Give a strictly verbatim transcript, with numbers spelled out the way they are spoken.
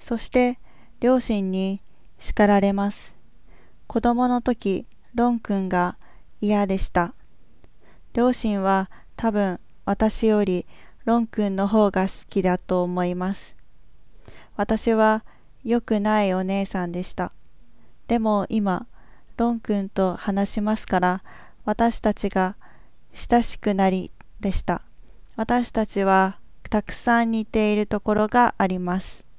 そして両親に叱られます。子供の時、ロン君が嫌でした。両親は多分私よりロン君の方が好きだと思います。私は良くないお姉さんでした。でも今、ロン君と話しますから、私たちが親しくなりでした。私たちはたくさん似ているところがあります。